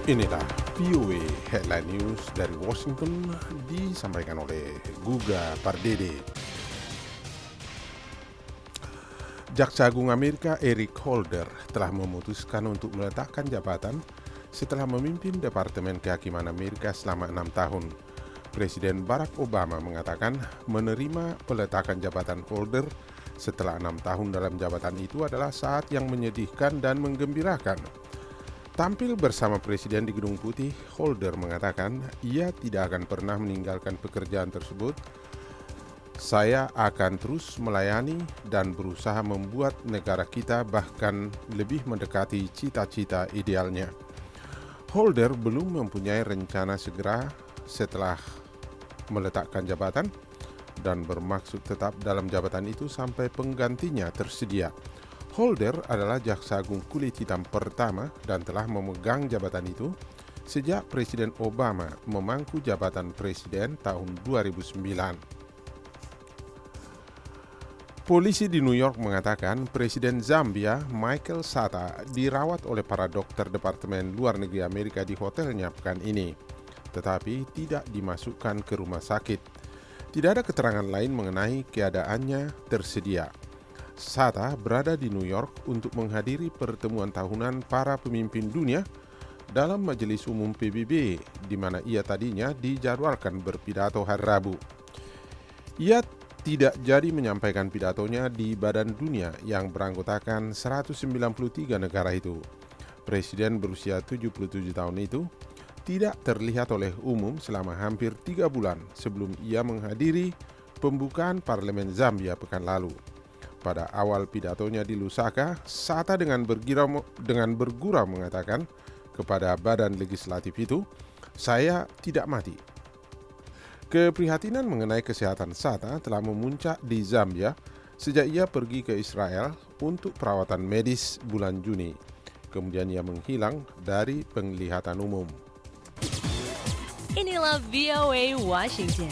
Inilah VOA Headline News dari Washington disampaikan oleh Guga Pardede. Jaksa Agung Amerika Eric Holder telah memutuskan untuk meletakkan jabatan setelah memimpin Departemen Kehakiman Amerika selama 6 tahun. Presiden Barack Obama mengatakan menerima peletakan jabatan Holder setelah 6 tahun dalam jabatan itu adalah saat yang menyedihkan dan menggembirakan. Tampil bersama Presiden di Gedung Putih, Holder mengatakan ia tidak akan pernah meninggalkan pekerjaan tersebut. Saya akan terus melayani dan berusaha membuat negara kita bahkan lebih mendekati cita-cita idealnya. Holder belum mempunyai rencana segera setelah meletakkan jabatan dan bermaksud tetap dalam jabatan itu sampai penggantinya tersedia. Holder adalah jaksa agung kulit hitam pertama dan telah memegang jabatan itu sejak Presiden Obama memangku jabatan presiden tahun 2009. Polisi di New York mengatakan Presiden Zambia Michael Sata dirawat oleh para dokter Departemen Luar Negeri Amerika di hotelnya pekan ini, tetapi tidak dimasukkan ke rumah sakit. Tidak ada keterangan lain mengenai keadaannya tersedia. Sata berada di New York untuk menghadiri pertemuan tahunan para pemimpin dunia dalam Majelis Umum PBB, di mana ia tadinya dijadwalkan berpidato hari Rabu. Ia tidak jadi menyampaikan pidatonya di Badan Dunia yang beranggotakan 193 negara itu. Presiden berusia 77 tahun itu tidak terlihat oleh umum selama hampir 3 bulan sebelum ia menghadiri pembukaan Parlemen Zambia pekan lalu. Pada awal pidatonya di Lusaka, Sata dengan bergurau mengatakan kepada badan legislatif itu, "Saya tidak mati." Keprihatinan mengenai kesehatan Sata telah memuncak di Zambia sejak ia pergi ke Israel untuk perawatan medis bulan Juni. Kemudian ia menghilang dari penglihatan umum. Inilah VOA Washington.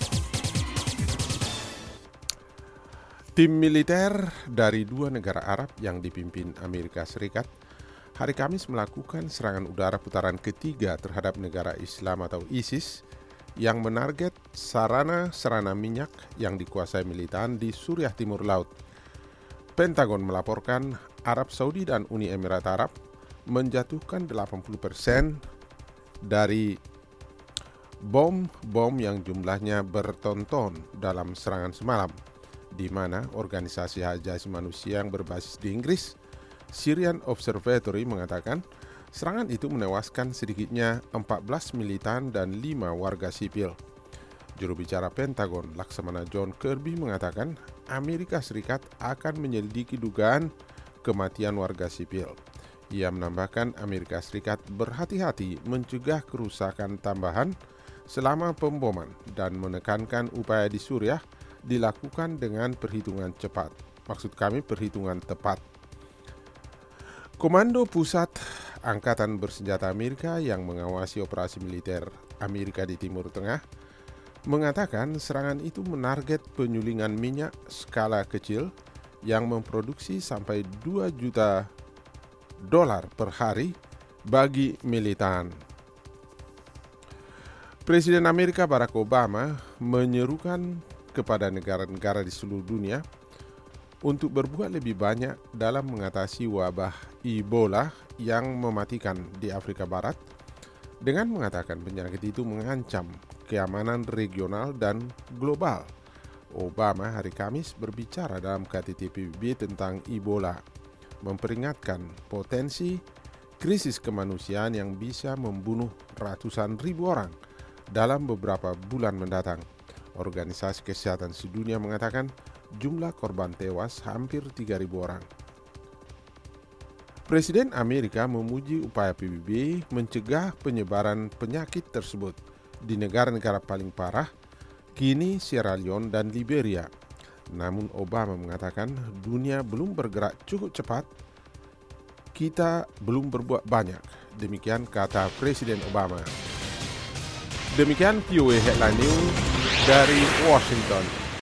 Tim militer dari 2 negara Arab yang dipimpin Amerika Serikat hari Kamis melakukan serangan udara putaran ketiga terhadap negara Islam atau ISIS yang menarget sarana minyak yang dikuasai militan di Suriah Timur Laut. Pentagon melaporkan Arab Saudi dan Uni Emirat Arab menjatuhkan 80% dari bom yang jumlahnya bertonton dalam serangan semalam, di mana organisasi hak asasi manusia yang berbasis di Inggris, Syrian Observatory, mengatakan serangan itu menewaskan sedikitnya 14 militan dan 5 warga sipil. Juru bicara Pentagon, Laksamana John Kirby, mengatakan Amerika Serikat akan menyelidiki dugaan kematian warga sipil. Ia menambahkan Amerika Serikat berhati-hati mencegah kerusakan tambahan selama pemboman dan menekankan upaya di Suriah dilakukan dengan perhitungan cepat. Maksud kami perhitungan tepat. Komando Pusat Angkatan Bersenjata Amerika yang mengawasi operasi militer Amerika di Timur Tengah mengatakan serangan itu menarget penyulingan minyak skala kecil yang memproduksi sampai 2 juta dolar per hari bagi militan. Presiden Amerika Barack Obama menyerukan kepada negara-negara di seluruh dunia untuk berbuat lebih banyak dalam mengatasi wabah Ebola yang mematikan di Afrika Barat dengan mengatakan penyakit itu mengancam keamanan regional dan global. Obama hari Kamis berbicara dalam KTT PBB tentang Ebola, memperingatkan potensi krisis kemanusiaan yang bisa membunuh ratusan ribu orang dalam beberapa bulan mendatang. Organisasi Kesehatan Sedunia mengatakan jumlah korban tewas hampir 3.000 orang. Presiden Amerika memuji upaya PBB mencegah penyebaran penyakit tersebut di negara-negara paling parah, Guinea, Sierra Leone, dan Liberia. Namun Obama mengatakan dunia belum bergerak cukup cepat, kita belum berbuat banyak. Demikian kata Presiden Obama. Demikian VOA Headline News dari Washington.